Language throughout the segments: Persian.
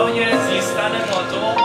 برای زیستن با تو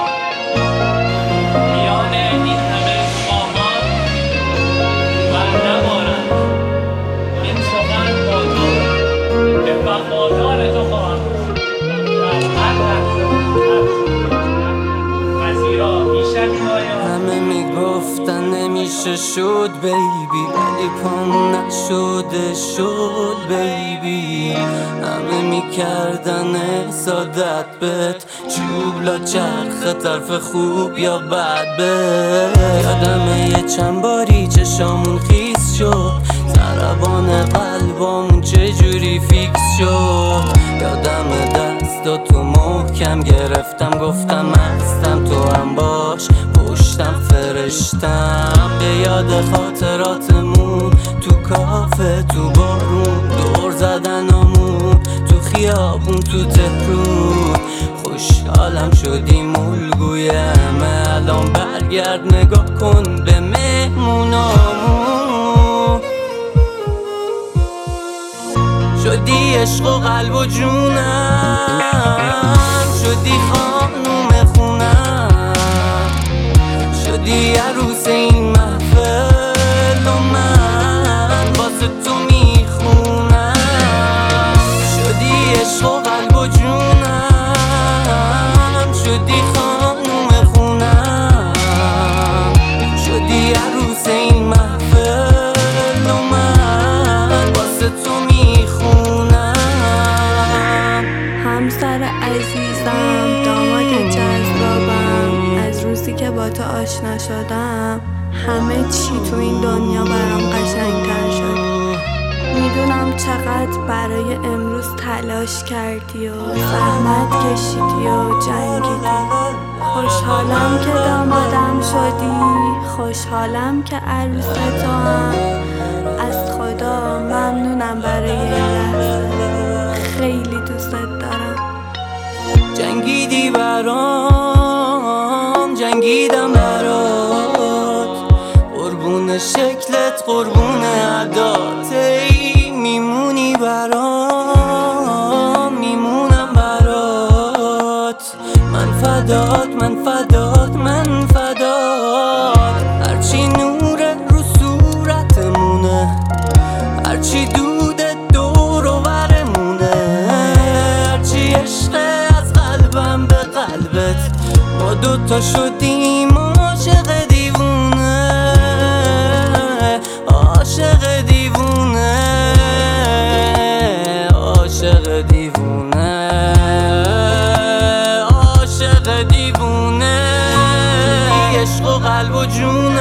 میان این همه خواهان و نبارند این سخن با تو به وفادار تو خواهم در هر لحظه پذیرا بیشک باید. همه میگفتن نمیشه شد بیبی، ولی پام نشده شد بیبی. همه میکردن سادت بهت چوبلا چرخ طرف خوب یا بد بهت. یادمه یه چند باری چشامون خیس شد، ضربان قلبامون چجوری فیکس شد. یادمه دستاتو محکم گرفتم، گفتم هستم تو هم باش، پشتم فرشتم. به یاد خاطراتمون تو کافه، تو بارون، دور زدنامون تو خیابون، تو تهرون. خوشحالم شدیم الگوی همه، الان برگرد نگاه کن به مهمونامون. شدی عشق و قلب و جونم، شدی خانوم خونم، شدی عروس این محفل و من واسه تو میخونم. شدی عشق و قلب و جونم، شدی خانوم خونم، شدی عروس این محفل و من واسه تو میخونم. همسر عزیزم، داماد جذابم، از روزی که با تو آشنا شدم همه چی تو این دنیا برام قشنگتر شد. میدونم چقدر برای امروز تلاش کردی و زحمت کشیدی و جنگیدی. خوشحالم که دامادم شدی، خوشحالم که عروس تو هم. از خدا ممنونم برای این لحظه، خیلی دوست دارم. جنگیدی برام، جنگیدم برات، قربون شکلت قربون عدات. ای میمونی برام، میمونم برات. من فدات، من فدات، من فدات. هرچی نور رو صورتمونه، هرچی دود دور و برمونه، هرچی عشق از قلبم به قلبت. ما دوتا شدیم عاشق دیوونه، عاشق دیوونه، عاشق دیوونه، عاشق دیوونه. عشق و قلب و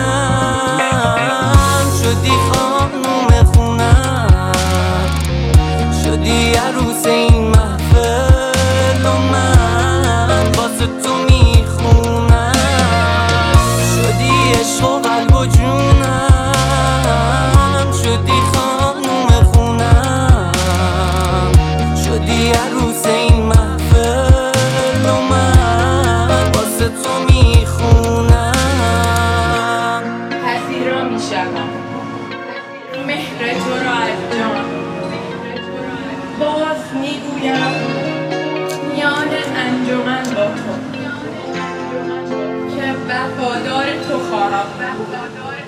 جونم، شدی خانوم خونم، شدی عروس این محفل و من واسه تو میخونم. شدی عشق و قلب و جونم، شدی خانوم خونم، شدی عروس این محفل و من واسه تو میخونم. پذیرا میشوم مهر تو را از جان، باز میگویم میان انجمن با تو که وفادار تو خواهم.